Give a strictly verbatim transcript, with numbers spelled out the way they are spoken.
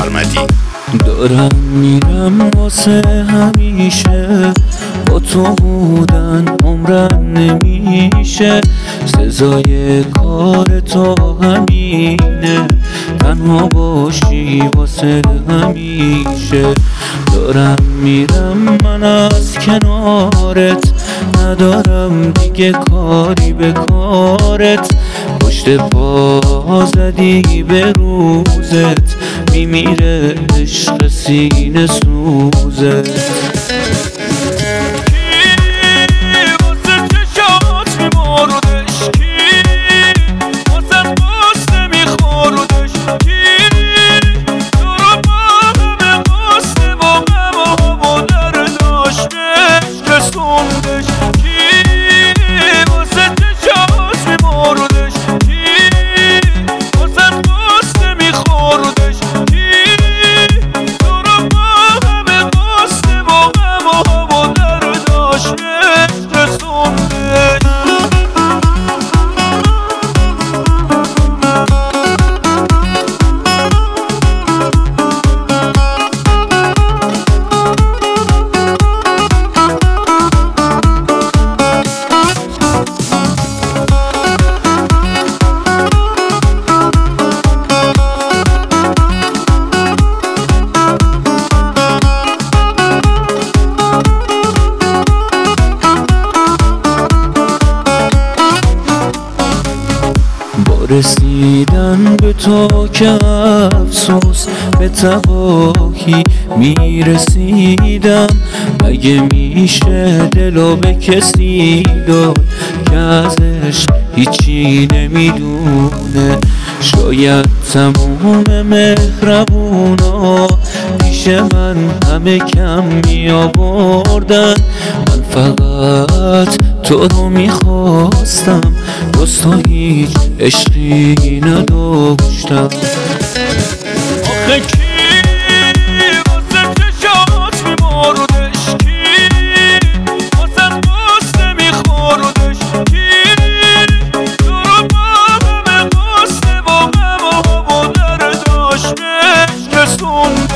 سارمدی. دارم میرم واسه همیشه، با تو بودن عمرم نمیشه، سزای کار تو همینه، تنها باشی واسه همیشه. دارم میرم من از کنارت، ندارم دیگه کاری به کارت، پشت پا زدی به روزت، میمیره عشق سینه سوزت. رسیدن به تو که افسوس به تباهی میرسیدم، مگه میشه دلو به کسی داد که ازش هیچی نمیدونه؟ شاید تموم مهربونا پیش من همه کم میآوردن، من فقط تو رو میخواستم، جز تو هیچ عشقی نداشتم. آخه کی واسه چشات میماردش، کی واسه قصه میخوردش، کی تو رو با همه قصه با غم و درداش بشکستون.